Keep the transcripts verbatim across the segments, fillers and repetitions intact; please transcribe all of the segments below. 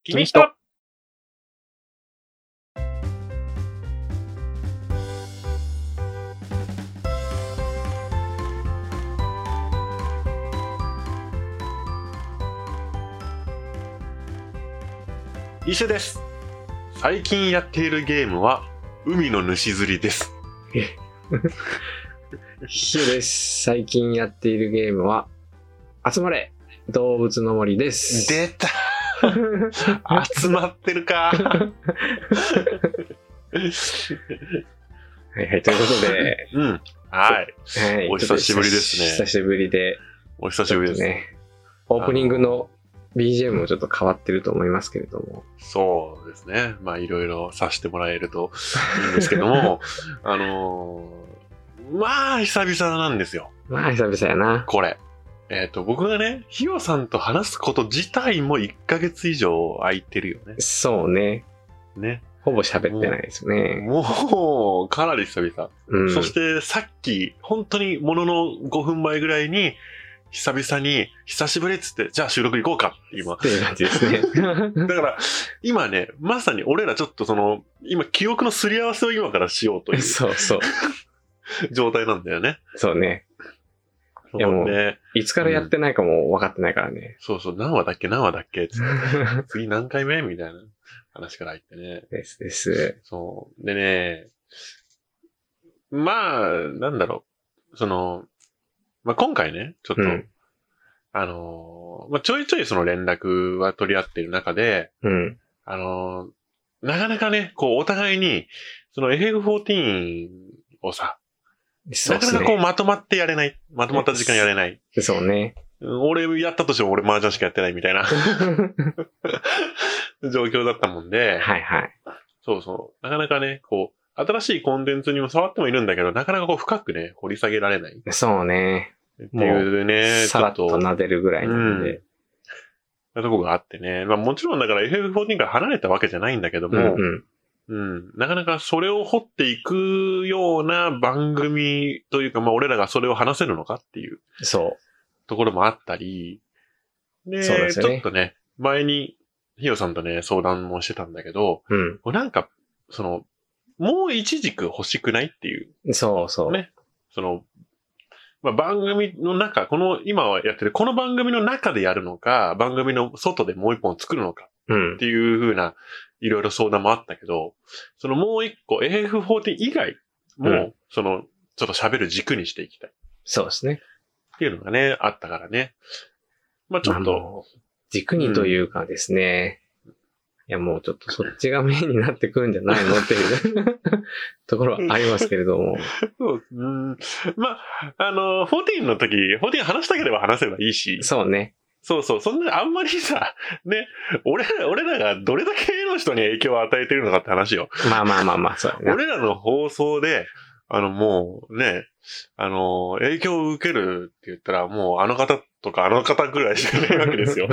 君と伊勢です。最近やっているゲームは海の主釣りです。 ヒュです。最近やっているゲームは集まれ動物の森です。 出た集まってるかはいはい、ということでうん、はい、はい、お久しぶりですね。 久しぶりでお久しぶりですね。 オープニングの ビージーエム もちょっと変わってると思いますけれども。 そうですね。まあいろいろさせてもらえるといいんですけども、あのー、まあ久々なんですよ。 まあ久々やな。 これ。えっと、僕がね、ひよさんと話すこと自体もいっかげつ以上空いてるよね。 そうね。 ね。 ほぼ喋ってないですね。 もう、もうかなり久々。うん、そしてさっき、本当にもののごふんまえぐらいに、久々に、久しぶりっつって、じゃあ収録行こうかって今。 っていう感じですね。 だから、今ね、まさに俺らちょっとその、今記憶のすり合わせを今からしようという。 そうそう。 状態なんだよね。 そうね。いやもう、いつからやってないかも分かってないからね。うん、 そうそう、何話だっけ何話だっけつって次何回目みたいな話から入ってね。 ですです。 そう。でね、まあ、なんだろう。その、まあ今回ね、ちょっと、うん、あの、まあちょいちょいその連絡は取り合ってる中で、 うん、 あの、なかなかね、こうお互いに、その エフエフフォーティーン をさ、なかなかこうまとまってやれない。まとまった時間やれない。 そうね。 俺やったとしても俺麻雀しかやってないみたいな状況だったもんで。 はいはい。 そうそう。なかなかね、こう、新しいコンテンツにも触ってもいるんだけど、なかなかこう深くね、掘り下げられない。 そうね。 っていうね、 さらっと撫でるぐらいなんで。 な、うん、とこがあってね。まあもちろんだから エフエフフォーティーン から離れたわけじゃないんだけども、うんうんうん。なかなかそれを掘っていくような番組というか、まあ俺らがそれを話せるのかっていう。 そう。 ところもあったり。で、 そうですね、 ちょっとね、前にひよさんとね、相談もしてたんだけど、 うん。 なんか、その、もう一軸欲しくないっていう。 そうそう。 ね。その、まあ番組の中、この、今はやってる、この番組の中でやるのか、番組の外でもう一本作るのか。っていう風な、いろいろ相談もあったけど、そのもう一個 エフエフフォーティーン 以外も、うん、その、ちょっと喋る軸にしていきたい。 そうですね。 っていうのがね、あったからね。まあちょっと。 軸にというかですね、うん、いやもうちょっとそっちがメインになってくるんじゃないのっていうところはありますけれども。 そう、うん、まあ、あの、フォーティーンの時、フォーティーン話したければ話せばいいし。 そうね。 そうそう、そんな、あんまりさ、ね、俺ら、俺らがどれだけの人に影響を与えてるのかって話よ。 まあまあまあまあ、そうやね。 俺らの放送で、あの、もうね、あの、影響を受けるって言ったら、もうあの方とかあの方ぐらいしかないわけですよ。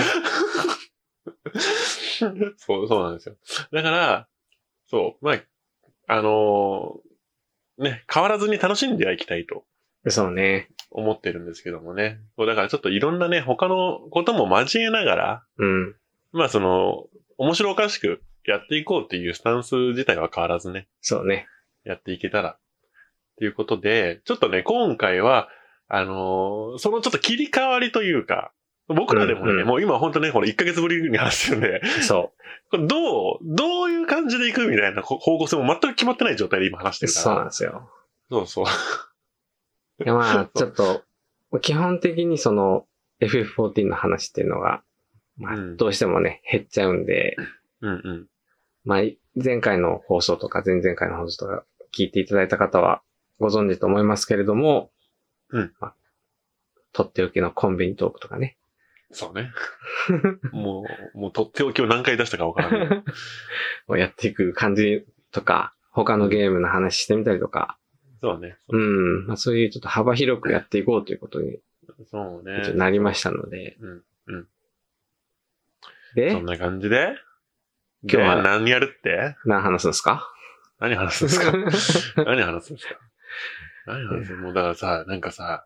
そう、そうなんですよ。だから、そう、まあ、あのー、ね、変わらずに楽しんではいきたいと。 そうね。 思ってるんですけどもね。だからちょっといろんなね、他のことも交えながら、 うん。 まあその、面白おかしくやっていこうっていうスタンス自体は変わらずね。 そうね。 やっていけたら。っていうことで、ちょっとね、今回は、あのー、そのちょっと切り替わりというか、僕らでもね、うんうん、もう今本当ね、これいっかげつぶりに話してるんで、 そう。 これどう、どういう感じでいくみたいな方向性も全く決まってない状態で今話してるから。 そうなんですよ。 そうそう。 いやまあ、ちょっと、基本的にその エフエフフォーティーン の話っていうのが、まあ、どうしてもね、減っちゃうんで、 うんうん。 まあ、前回の放送とか前々回の放送とか聞いていただいた方はご存知と思いますけれども、 うん。 まあ、とっておきのコンビニトークとかね。 そうね。もう、もうとっておきを何回出したかわからない。 をやっていく感じとか、他のゲームの話してみたりとか、 そうね。 そううん。まあ、そういうちょっと幅広くやっていこうということに、 そうね。 なりましたので。 うん。うん。 で、 そんな感じで、 今日は何やるって何話すんですか何話すんですか何話すんですか何話すもうだからさ、なんかさ、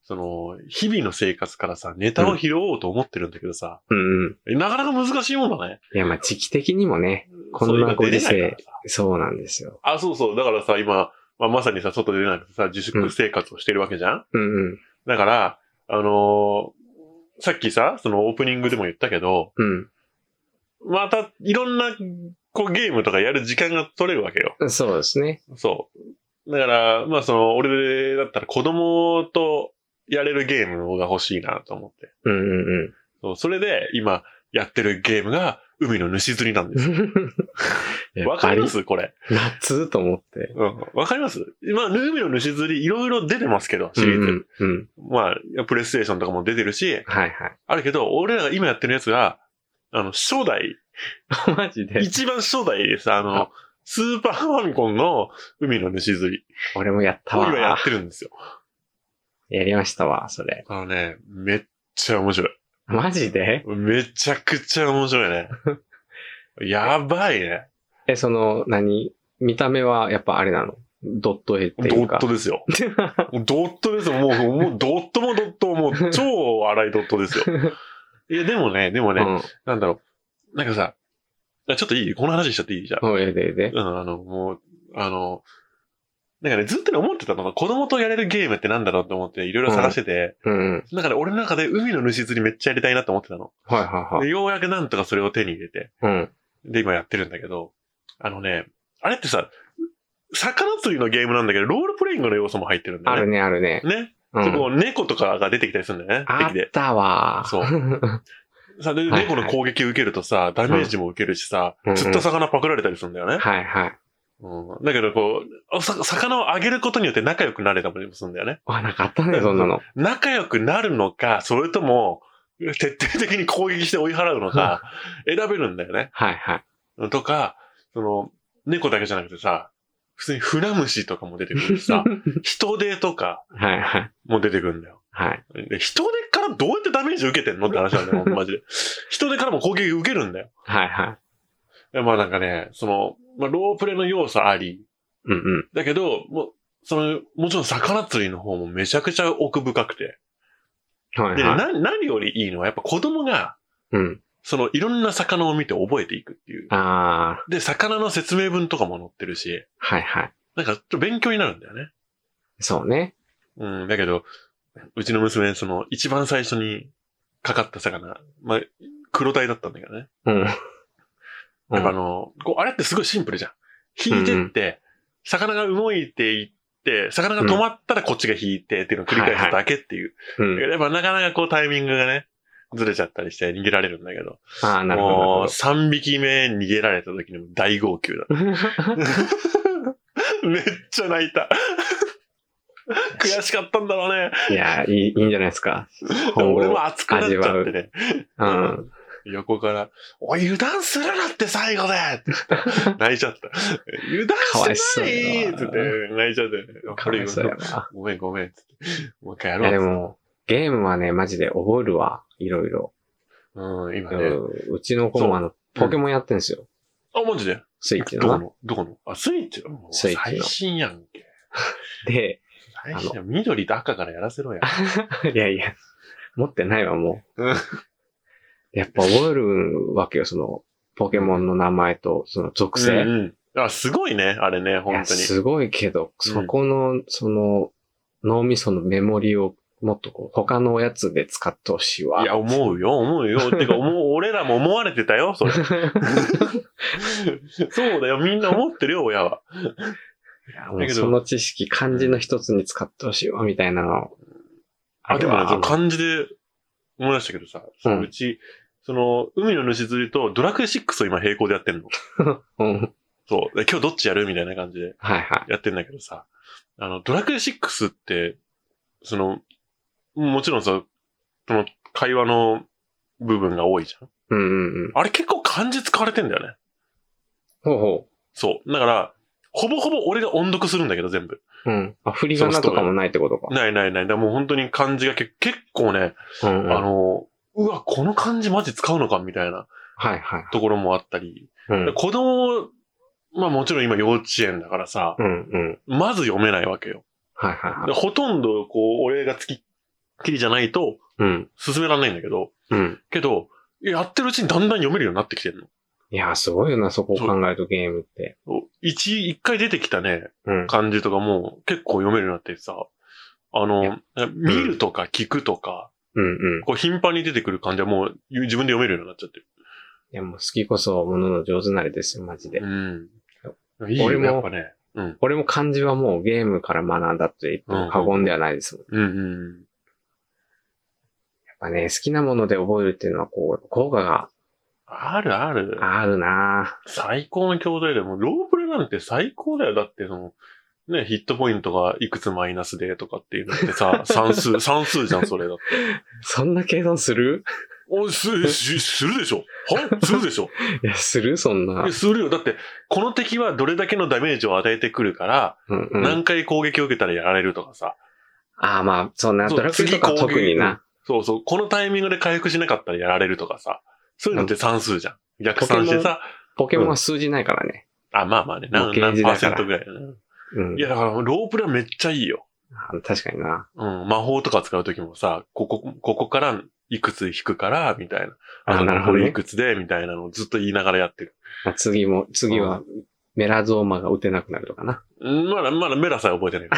その、日々の生活からさ、ネタを拾おうと思ってるんだけどさ、 うんうん。 なかなか難しいもんだね。 いや、まあ、時期的にもね、こんなご時世、そうなんですよ。 あ、そうそう。だからさ、今、まあ、まさにさ、外出れなくてさ、自粛生活をしてるわけじゃん、 うんうん。 だから、あのー、さっきさ、そのオープニングでも言ったけど、 うん。 また、いろんな、こう、ゲームとかやる時間が取れるわけよ。 そうですね。 そう。だから、まあ、その、俺だったら子供とやれるゲームが欲しいなと思って。 うんうんうん。 そう、それで、今、やってるゲームが、海の主釣りなんですよ。わかりますこれ。 夏と思って。 うん。わかります今、海の主釣りいろいろ出てますけど、シリーズ。うんうん、まあ、プレイステーションとかも出てるし、 はいはい。 あるけど、俺らが今やってるやつが、あの、初代。 マジで一番初代です。あの、あスーパーファミコンの海の主釣り。 俺もやったわ。 今やってるんですよ。 やりましたわ、それ。 あのね、めっちゃ面白い。 マジでめちゃくちゃ面白いね。やばいね。 え、その、何見た目はやっぱあれなのドット絵っていうか。 ドットですよ。ドットですよ。もう、もうドットもドットもう超荒いドットですよ。いや、でもね、でもね、うん、なんだろう。なんかさ、ちょっといいこの話しちゃっていいじゃん。 おいでで。 うん、あの、もう、あの、なんかね、ずっとね、思ってたのが、子供とやれるゲームってなんだろうと思って、いろいろ探してて、うんうん、だから俺の中で海の主釣りめっちゃやりたいなと思ってたの。 はいはいはい。 でようやくなんとかそれを手に入れて、うん、で、今やってるんだけど、あのね、あれってさ、魚釣りのゲームなんだけど、ロールプレイングの要素も入ってるんだよね。 あるね、あるね。 ね。うん、そこ、猫とかが出てきたりするんだよね。 あったわ。 そう。さ、で、猫の攻撃受けるとさ、ダメージも受けるしさ、うん、釣った魚パクられたりするんだよね。 はいはい。 うん、だけど、こう、魚をあげることによって仲良くなれたりもするんだよね。 あ、なんかあったね、そんなの。 仲良くなるのか、それとも、徹底的に攻撃して追い払うのか、選べるんだよね。 はいはい。 とか、その、猫だけじゃなくてさ、普通にフナムシとかも出てくるしさ、人手とかも出てくるんだよ。 はい。 で人手からどうやってダメージ受けてんのって話なんだよ、マジで。人手からも攻撃受けるんだよ。 はいはい。 まあなんかね、その、まあロープレの要素あり。 うんうん。 だけど、もう、その、もちろん魚釣りの方もめちゃくちゃ奥深くて。 はいはい。 で、な、何よりいいのはやっぱ子供が、 うん。 そのいろんな魚を見て覚えていくっていう。 ああ。 で、魚の説明文とかも載ってるし。 はいはい。 なんかちょっと勉強になるんだよね。 そうね。 うん、だけど、うちの娘、その、一番最初にかかった魚、まあ、黒鯛だったんだけどね。 うん。 やっぱあの、こう、あれってすごいシンプルじゃん。引いてって、うんうん、魚が動いていって、魚が止まったらこっちが引いてっていうのを繰り返すだけっていう。うんはいはい、やっぱなかなかこうタイミングがね、ずれちゃったりして逃げられるんだけど。 ああ、なるほど。もうさんびきめ逃げられた時にも大号泣だ。めっちゃ泣いた。悔しかったんだろうね。 いや、いい、いいんじゃないですか。 俺も熱くなっちゃってね。 うん。 横から、おい、油断するなって最後でって泣いちゃった。油断してないって言って泣いちゃって。やっぱりごめんごめんってもう一回やろう。 いやでも、ゲームはね、マジで覚えるわ。いろいろ。 うん、今ね。 うちの子もあの、ポケモンやってんですよ。 あ、マジでスイッチの。 どこのどこのあ、スイッチのスイッチの。 最新やんけ。 で、 最新緑と赤からやらせろや。 いやいや、持ってないわ、もう。やっぱ覚えるわけよ、その、ポケモンの名前と、その属性。 うんうん、あ、すごいね、あれね、本当に。 すごいけど、そこの、うん、その、脳みそのメモリをもっとこう、他のやつで使ってほしいわ。 いや、思うよ、思うよ。てか、思う、俺らも思われてたよ、それ。そうだよ、みんな思ってるよ、親は。 いや、もうその知識、漢字の一つに使ってほしいわ、みたいなの。 あ、でもね、漢字で思い出したけどさ、うん、うち、その、海の主釣りとドラクエシックスを今並行でやってんの。うん、そう。今日どっちやるみたいな感じで。 はいはい。 やってんだけどさ、あの、ドラクエシックスって、その、もちろんさ、その、会話の部分が多いじゃん。 うんうんうん。 あれ結構漢字使われてんだよね。 ほうほう。 そう。だから、ほぼほぼ俺が音読するんだけど、全部。 うん。あ、振り仮名とかもないってことか。 ないないない。だからもう本当に漢字がけ結構ね、うんうん、あの、うわ、この漢字マジ使うのかみたいな。 はいはい。 ところもあったり。 うん、 子供、まあもちろん今幼稚園だからさ、 うんうん、 まず読めないわけよ。 はいはいはい。 ほとんど、こう、俺が突ききりじゃないと、 うん。 進められないんだけど、 うん。 けど、やってるうちにだんだん読めるようになってきてるの。 いや、すごいよな、そこを考えるとゲームって。 一、一回出てきたね、 うん、 漢字とかも結構読めるようになってさ、あの、見るとか聞くとか、 うんうん、 こう頻繁に出てくる漢字はもう自分で読めるようになっちゃってる。 いや、もう好きこそものの上手なれですよ、マジで。 うん。いいよ、 俺も、 やっぱね。うん。 俺も漢字はもうゲームから学んだと言っても過言ではないですもん。 うんうん。 やっぱね、好きなもので覚えるっていうのはこう、効果が。 あるある。 あるなぁ。 最高の教材でも、ロープレなんて最高だよ。だってその、ね、ヒットポイントがいくつマイナスでとかっていうのってさ、算数、算数じゃん、それだって。 そんな計算する？ おす、す、するでしょはするでしょいや、するそんな。 するよ。だって、この敵はどれだけのダメージを与えてくるから、うんうん、何回攻撃を受けたらやられるとかさ。 ああ、まあ、そんな、ドラクエとか特にな。 そうそう。このタイミングで回復しなかったらやられるとかさ。そういうのって算数じゃん。逆算してさ。 ポケモンは数字ないからね。 うん、あ、まあまあね。何、何パーセントぐらいだね。うん。いや、だから、ロープレはめっちゃいいよ。 確かにな。 うん。魔法とか使うときもさ、ここ、ここからいくつ引くから、みたいな。 あ、なるほど、ね。 これいくつで、みたいなのをずっと言いながらやってる。 次も、次は、メラゾーマが打てなくなるとかな。 うん、まだ、まだメラさえ覚えてない。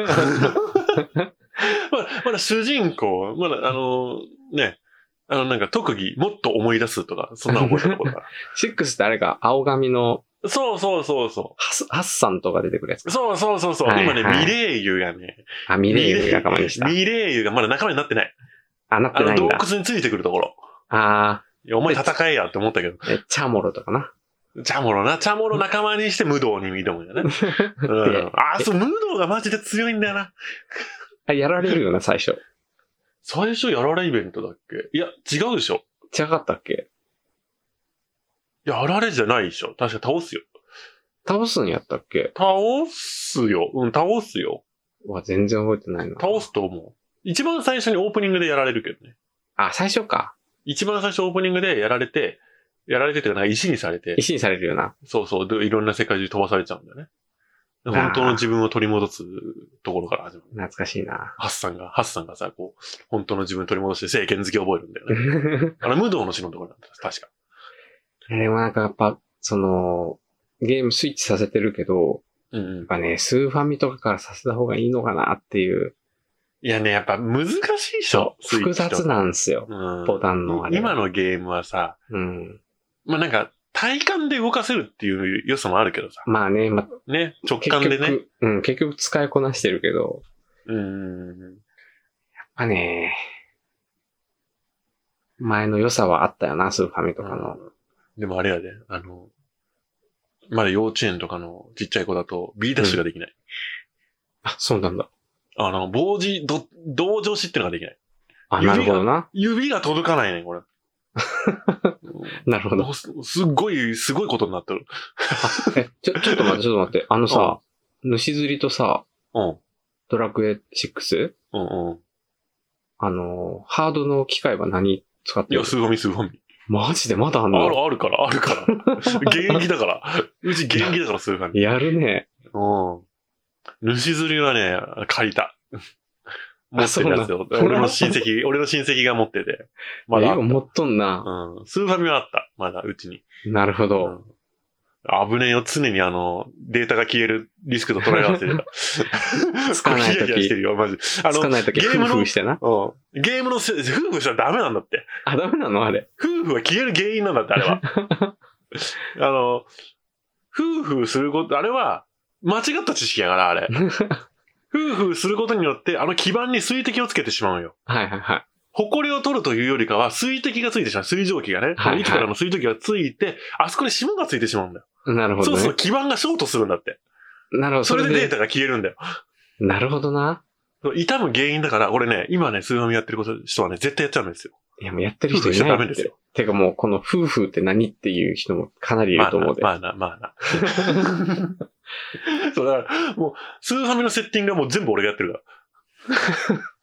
まだ、まだ主人公、まだ、あのー、ね、あの、なんか特技、もっと思い出すとか、そんな覚えたことから。 シックスってあれか、青髪の、 そうそうそうそう。 ハス、ハッサンとか出てくるやつ。 そうそうそうそう。はいはい、今ね、ミレイユがね。 あ、ミレイユ仲間にした。 ミレイユがまだ仲間になってない。 あ、なってないんだ。 あの洞窟についてくるところ。 ああ。 いや、お前戦えやって思ったけど。 え、チャモロとかな。 チャモロな。チャモロ仲間にして無道に挑むんだね。うん、あ、そう、無道がマジで強いんだよな。 あ、やられるよな、最初。 最初やられイベントだっけ？いや、違うでしょ。 違かったっけ？ やられじゃないでしょ。確か倒すよ。 倒すんやったっけ？ 倒すよ。うん、倒すよ。 うわ、全然覚えてないな。 倒すと思う。一番最初にオープニングでやられるけどね。 あ、最初か。 一番最初オープニングでやられて、やられてっていうか、石にされて。 石にされるよな。 そうそう。で、いろんな世界中飛ばされちゃうんだよね。本当の自分を取り戻すところから始まる。 懐かしいな。 ハッサンが、ハッサンがさ、こう、本当の自分を取り戻して政権好きを覚えるんだよね。あの、無道の死のところなんだ。確か。 でもなんかやっぱ、その、ゲームスイッチさせてるけど、 うんうん、 やっぱね、スーファミとかからさせた方がいいのかなっていう。 いやね、やっぱ難しいでしょ。 複雑なんすよ。うん、ボタンのあれ。 今のゲームはさ、 うん。 まあなんか、体感で動かせるっていう良さもあるけどさ。 まあね、まあ、ね、直感でね。 うん、結局使いこなしてるけど。 うん。やっぱね、前の良さはあったよな、スーファミとかの。 うん、でもあれやで、あの、まだ幼稚園とかのちっちゃい子だと B ダッシュができない。 うん、あ、そうなんだ。あの、棒字、ど、同情しってのができない。 あ、なるほどな。 指が届かないね、これ。 なるほど。 す, すっごい、すごいことになってる。 え、ちょ、ちょっと待って、ちょっと待って。あのさ、主釣りとさ、 うん、 ドラクエシックス？ うんうん。 あの、ハードの機械は何使ってる？ いや、スーファミ、スーファミ。 マジでまだあんの？ ある、あるから、あるから。現役だから。うち現役だから、スーファミ。 やるね。 うん。主釣りはね、借りた。持ってるやつよ。俺の親戚、俺の親戚が持ってて。 まだ。持っとんな。 うん。スーファミはあった。まだ、うちに。 なるほど。 うん、危ねえよ。常にあの、データが消えるリスクと捉え合わせてた。 つかないとき。 してるよ、マジ。あの、 つかないとき、ゲームの、夫婦してな。 うん。ゲームの、夫婦したらダメなんだって。 あ、ダメなのあれ。 夫婦は消える原因なんだって、あれは。あの、夫婦すること、あれは、間違った知識やから、あれ。夫婦することによって、あの基板に水滴をつけてしまうよ。 はいはいはい。 埃を取るというよりかは、水滴がついてしまう。水蒸気がね。はいはい、息からの水蒸気がついて、あそこに霜がついてしまうんだよ。 なるほど、ね。 そうすると基板がショートするんだって。 なるほど。 それでデータが消えるんだよ。 なるほどな。 痛む原因だから、俺ね、今ね、スーファミやってる人はね、絶対やっちゃうんですよ。 いや、もうやってる人いないって。夫婦しちゃダメですよ。てかもう、この夫婦って何っていう人もかなりいると思うで。 まあな、まあな、まあな。そうだから、もう、スーファミのセッティングはもう全部俺がやってるから。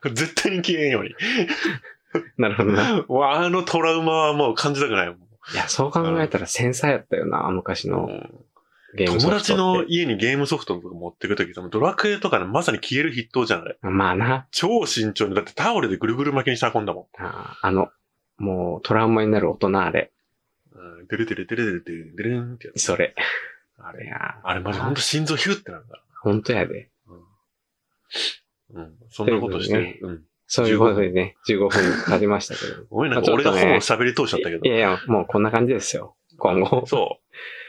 絶対に消えんように。 なるほどな。 もうあのトラウマはもう感じたくないもん。 いや、そう考えたら繊細やったよな、昔のゲームソフトって。 友達の家にゲームソフトとか持ってくとき、ドラクエとかのまさに消える筆頭じゃん、あれ。 まあな。 超慎重に、だってタオルでぐるぐる巻きにして運んだもん。 ああの、もうトラウマになる大人あれ。 うん、デルデルデルデルデルデルンってやつ。 それ。 あれや。あれマジほんと心臓ヒューってなるんだ。 ほんとやで。 うん。うん。そんなことしてる。ね、うん。 そういうことでね、じゅうごふん経ちましたけど。 ごめんなんか俺がほぼ喋り通しちゃったけど。 いやいや、もうこんな感じですよ。今後。 そう。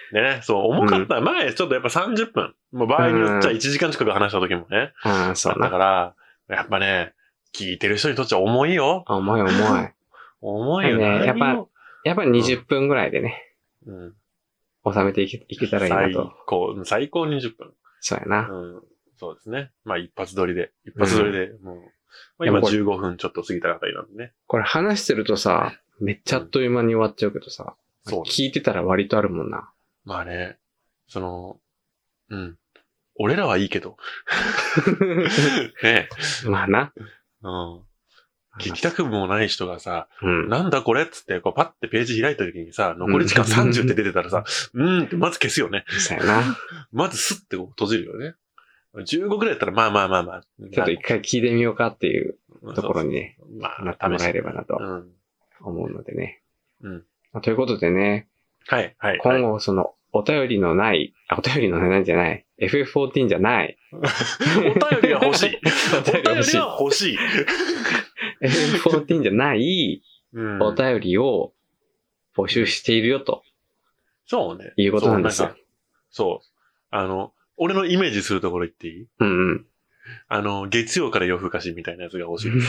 でね、そう、重かった。うん、前、ちょっとやっぱさんじゅっぷん。もう場合によっちゃいちじかん近く話した時もね。 ああ、そうだから、やっぱね、聞いてる人にとっちゃ重いよ。 重い重い。 重いよね。 やっぱ、やっぱにじゅっぷんぐらいでね。 うん。 収めていけ、いけたらいいなと。 最高、最高にじゅっぷん。 そうやな。 うん。そうですね。まあ一発撮りで。一発撮りで、もう。まあ、今じゅうごふんちょっと過ぎたあたりなんでね。 これ話してるとさ、めっちゃあっという間に終わっちゃうけどさ。うん、そう。聞いてたら割とあるもんな。 まあね。その、うん。俺らはいいけど。ねえ。まあな。 うん。聞きたくもない人がさ、 うん、 なんだこれっつって、こうパッてページ開いた時にさ、残り時間さんじゅうって出てたらさ、うーんってまず消すよね。 そうやな。 まずスッてこう閉じるよね。じゅうごぐらいだったらまあまあまあまあ。 ちょっと一回聞いてみようかっていうところにね、まあ、なってもらえればなと思うのでね。 うん。 まあ、ということでね、 はい、はい。 今後その、お便りのない、あ、お便りのないじゃない、エフエフフォーティーン じゃない。 お便りは欲しい。お便りは欲しい。 エフエフフォーティーン じゃないお便りを募集しているよと。 そうね。 いうことなんですよ。 そう。あの、俺のイメージするところ言っていい？ うんうん。 あの、月曜から夜更かしみたいなやつが欲しいです。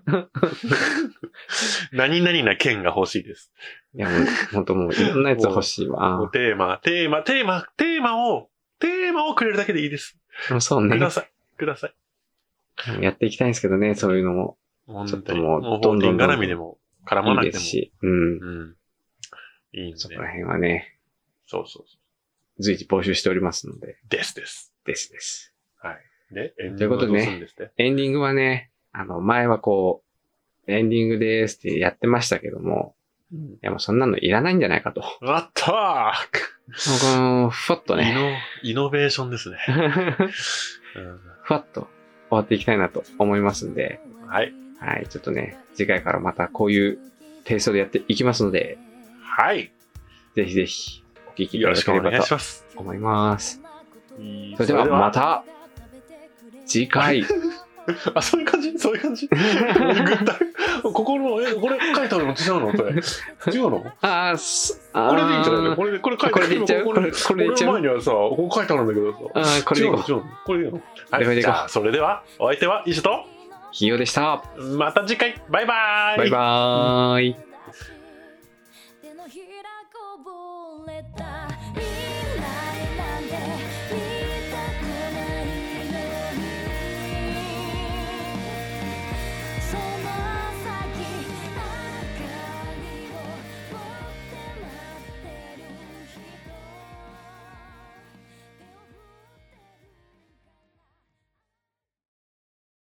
何々な件が欲しいです。 いやもう、ほんともういろんなやつ欲しいわ。 もうテーマ、テーマ、テーマ、テーマを、テーマをくれるだけでいいです。 そうね。 ください。ください。やっていきたいんですけどね、そういうのも。 ちょっともう、もうどんどん絡みでも絡まなくても。いいですし。 うん。 うん。いいんで。 そこら辺はね。 そうそうそう。 随時募集しておりますので。 ですです。 ですです。 はい。で、エンディングはどうするんですって？ということでね、エンディングはね、あの、前はこう、エンディングですってやってましたけども、うん、いやもうそんなのいらないんじゃないかと。 あったーこの、ふわっとね。 イノ、イノベーションですね。 うん、ふわっと終わっていきたいなと思いますんで。 はい。 はい、ちょっとね、次回からまたこういうテイストでやっていきますので。 はい。 ぜひぜひお聞きいただければと思います。それではまた次回。 あ、そういう感じそういう感じぐったここの、え、これ書いてあるの違うのこれ。違うのああ、 これでいいんじゃないのこれで、これ書いてあるのこれでいっちゃうこれ、これでいっちゃう前にはさ、ここ書いてあるんだけどさ。 ああ、これでいこう。 違うのこれでいいのはい、じゃあ、それでは、お相手は、イシュと、 ヒヨでした。 また次回、バイバーイバイバーイ。